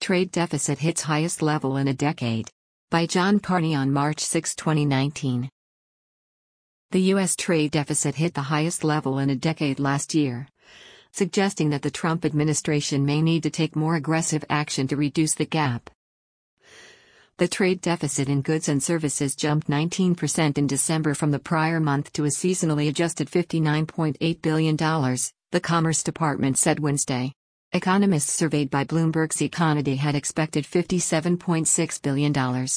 trade deficit hits highest level in a decade. By John Carney on March 6, 2019. The U.S. trade deficit hit the highest level in a decade last year, suggesting that the Trump administration may need to take more aggressive action to reduce the gap. The trade deficit in goods and services jumped 19% in December from the prior month to a seasonally adjusted $59.8 billion, the Commerce Department said Wednesday. Economists surveyed by Bloomberg's Economy had expected $57.6 billion.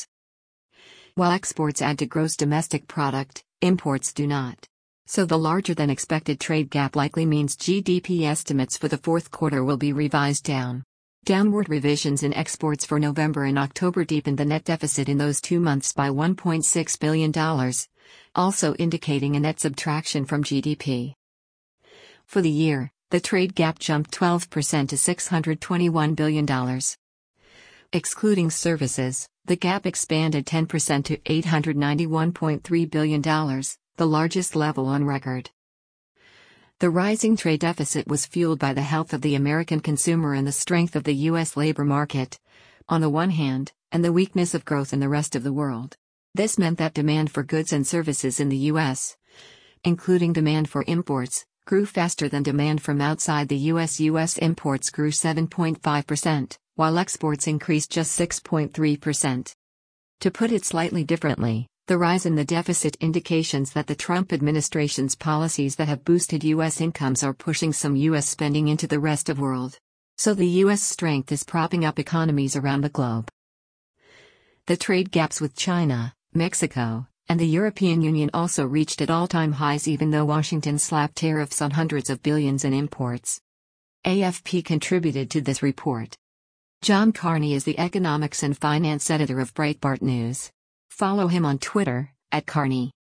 While exports add to gross domestic product, imports do not. So the larger-than-expected trade gap likely means GDP estimates for the fourth quarter will be revised down. Downward revisions in exports for November and October deepened the net deficit in those 2 months by $1.6 billion, also indicating a net subtraction from GDP. For the year, the trade gap jumped 12% to $621 billion. Excluding services, the gap expanded 10% to $891.3 billion, the largest level on record. The rising trade deficit was fueled by the health of the American consumer and the strength of the U.S. labor market, on the one hand, and the weakness of growth in the rest of the world. This meant that demand for goods and services in the U.S., including demand for imports, grew faster than demand from outside the U.S. U.S. imports grew 7.5%, while exports increased just 6.3%. To put it slightly differently, the rise in the deficit indications that the Trump administration's policies that have boosted U.S. incomes are pushing some U.S. spending into the rest of the world. So the U.S. strength is propping up economies around the globe. The trade gaps with China, Mexico, and the European Union also reached at all-time highs even though Washington slapped tariffs on hundreds of billions in imports. AFP contributed to this report. John Carney is the economics and finance editor of Breitbart News. Follow him on Twitter, @Carney.